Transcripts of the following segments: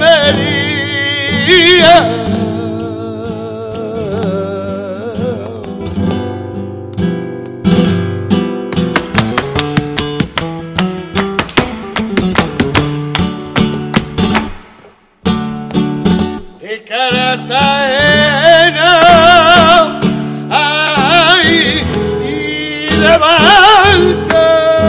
Almería. Cartagena, ay, y levante,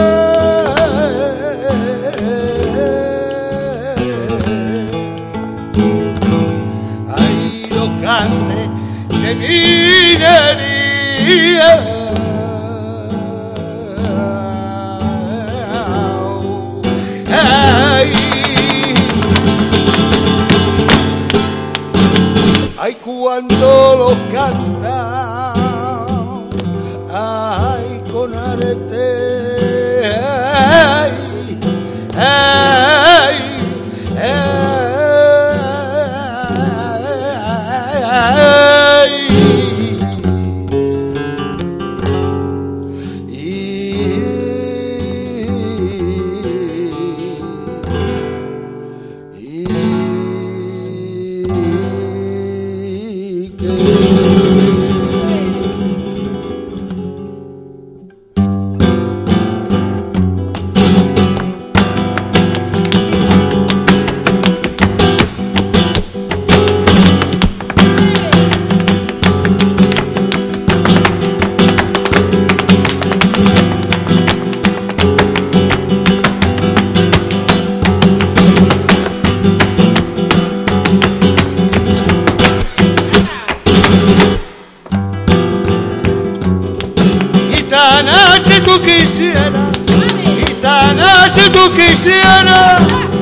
ay, los cantes de minería, ay. Ay, cuando los canta, ay, con arete, ay, ay, Gitana, si tú quisieras, gitana, si tú quisieras,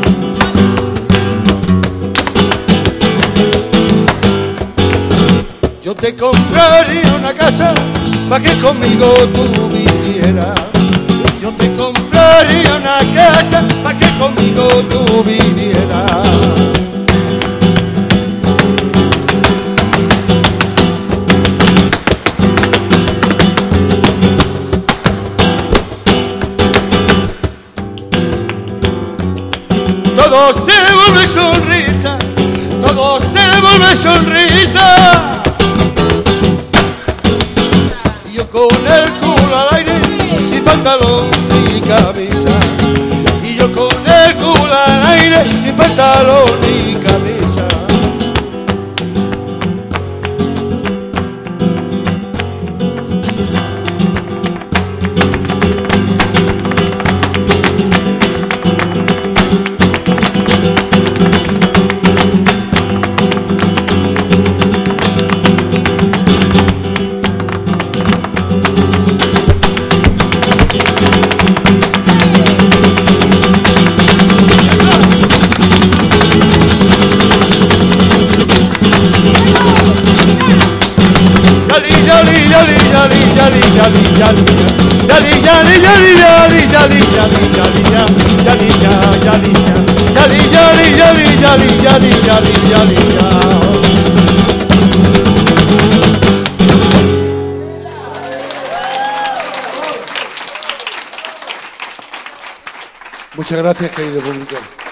yo te compraría una casa para que conmigo tú vivieras. Yo te compraría una casa para que conmigo tú vivieras. Todo se vuelve sonrisa, todo se vuelve sonrisa. Y yo con el culo al aire, sin pantalón ni camisa. Y yo con el culo al aire, sin pantalón ni camisa. Muchas gracias, querido público.